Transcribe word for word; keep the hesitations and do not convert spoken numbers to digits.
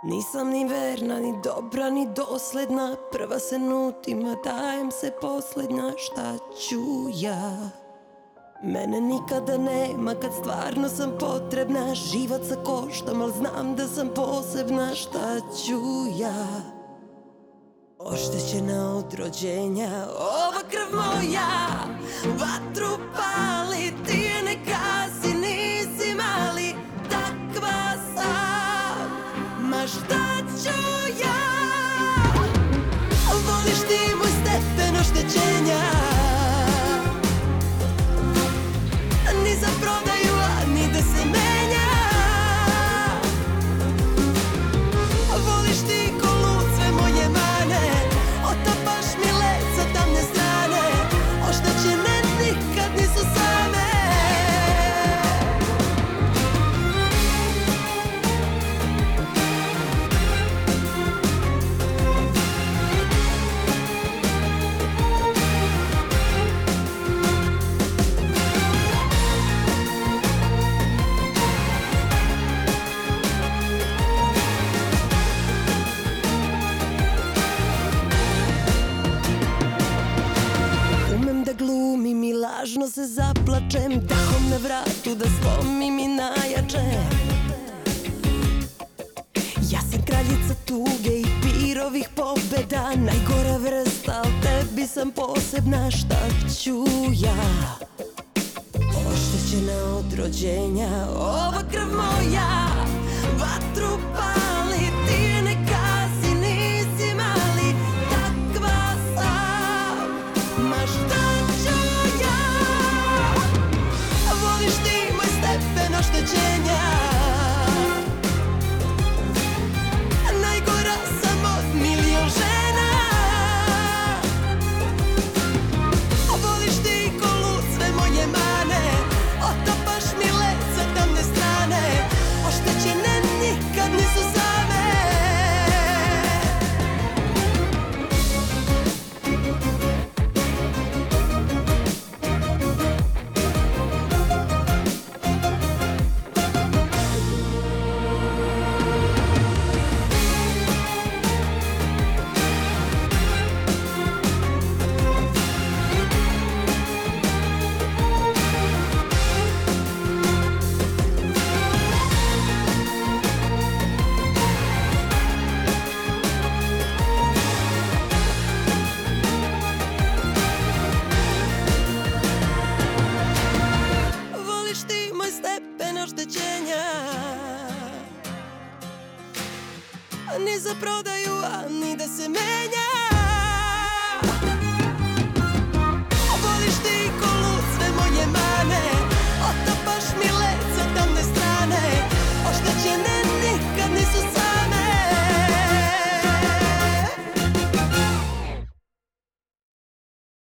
Nisam ni verna, ni dobra, ni dosledna. Prva se nutim, a dajem se posljednja. Šta ću ja? Mene nikada nema kad stvarno sam potrebna. Život sa koštom, al znam da sam posebna. Šta ću ja? Oštećena od rođenja, ova krv moja vatru pali, ti je ne gasi, nisi mali, takva sam, ma šta ću ja? Voliš ti moj stepen oštećenja, ni za prodaju, a ni da se menja. Voliš ti ko lud sve moje mane, otapaš mi led sa tamne strane, oštećene nikad nisu same. Glumim i lažno se zaplačem, dahom na vratu da slomim i najjačem. Ja sam kraljica tuge i pirovih pobeda, najgora vrsta, al tebi sam posebna. Šta ću ja? Oštećena od rođenja, ova krv moja vatru pali, ti je ne gasi, nisi mali, takva sam, ma šta? Voliš ti moj stepen oštećenja, najgora sam od milion žena. Voliš ti ko lud sve moje mane, otapaš mi led sa tamne strane, oštećene nikad nisu same. Ni za prodaju, a ni da se menja.